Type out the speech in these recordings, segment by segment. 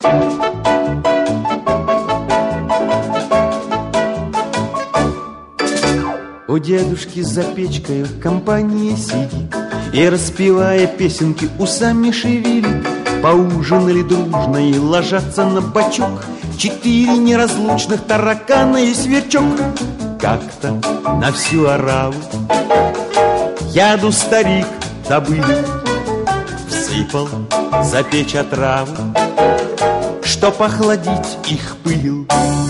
У дедушки за печкой компания сидит и, распевая песенки, усами шевелит. Поужинали дружно и ложатся на бочок 4 неразлучных таракана и сверчок. Как-то на всю ораву яду старик добыл, всыпал за печь отраву, чтоб охладить их пыл.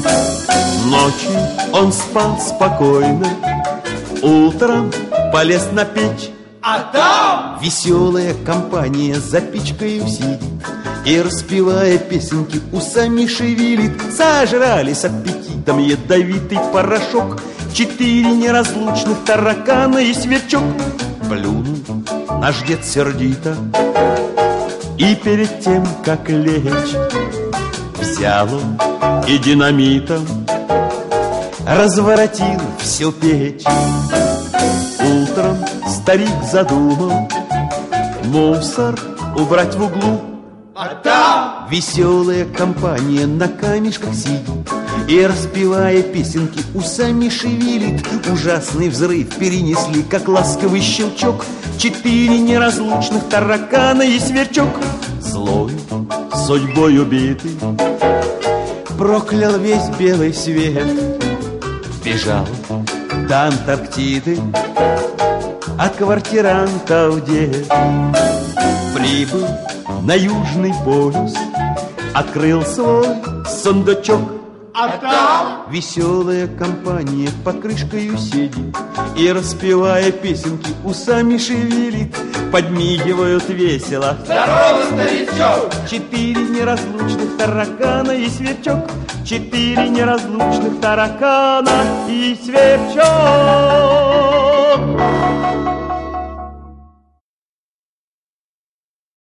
Ночью он спал спокойно, утром полез на печь, а там веселая компания за печкою сидит и, распевая песенки, усами шевелит. Сожрались аппетитом ядовитый порошок 4 неразлучных таракана и сверчок. Плюнул наш дед сердито и перед тем, как лечь, взял он и динамитом разворотил всю печь. Утром старик задумал мусор убрать в углу, а там веселая компания на камешках сидит и, распевая песенки, усами шевелит. Ужасный взрыв перенесли, как ласковый щелчок, 4 неразлучных таракана и сверчок. Злой, судьбой убитый, проклял весь белый свет, бежал до Антарктиды от квартирантов дед. Прибыл на Южный полюс, открыл свой сундучок, а там веселая компания под крышкою сидит и, распевая песенки, усами шевелит. Подмигивают весело: здорово, старичок! 4 неразлучных таракана и сверчок, 4 неразлучных таракана и сверчок.